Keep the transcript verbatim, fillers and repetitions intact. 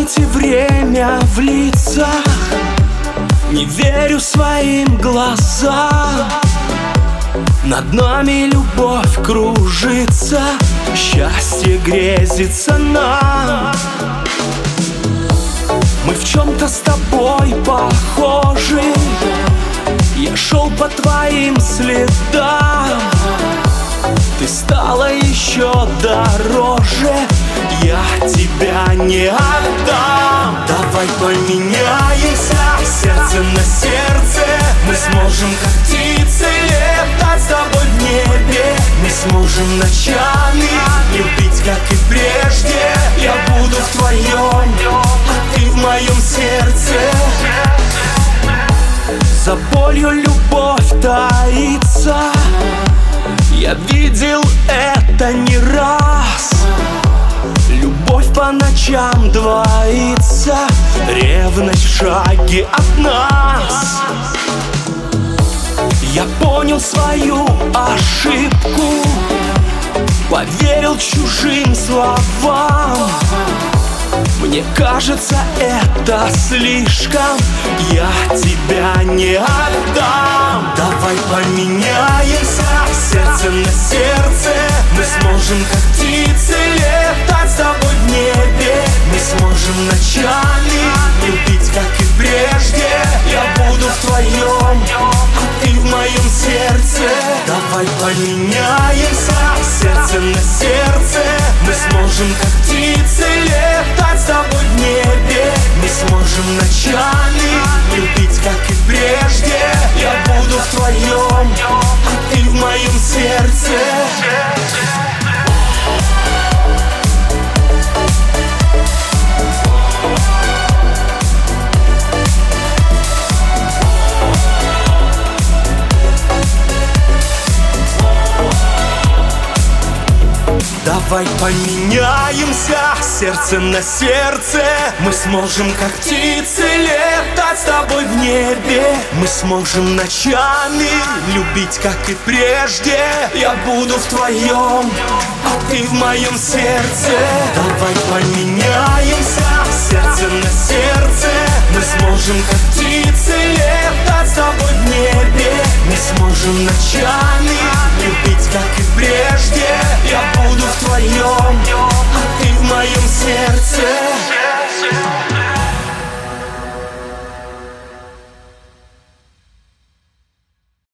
памяти время в лицах, не верю своим глазам. Над нами любовь кружится, счастье грезится нам. Мы в чем-то с тобой похожи, я шел по твоим следам. Ты стала еще дороже, я тебя не отдам. Давай поменяемся, сердце на сердце. Мы сможем как птицы летать с тобой в небе. Мы сможем ночами любить, как и прежде. Я буду в твоем, а ты в моем сердце. За болью любовь таится, я видел это не раз. Любовь по ночам двоится, ревность в шаге от нас. Я понял свою ошибку, поверил чужим словам. Мне кажется, это слишком, я тебя не отдам. Давай поменяемся, сердце на сердце. Мы сможем как птицы летать с тобой в небе. Мы сможем ночами любить, как и прежде. Я буду в твоем, а ты в моем сердце. Давай поменяемся, сердце на сердце. Мы сможем как птицы летать с тобой в небе. Мы сможем ночами любить, как и прежде. Я буду в твоем, а ты в моем сердце. Давай поменяемся, сердце на сердце. Мы сможем как птицы летать с тобой в небе. Мы сможем ночами любить, как и прежде. Я буду в твоем, а ты в моем сердце. Давай поменяемся, сердце на сердце. Мы сможем как птицы летать с тобой в небе. Мы сможем ночами любить, как и прежде. Я буду в твоем, а ты в моем сердце.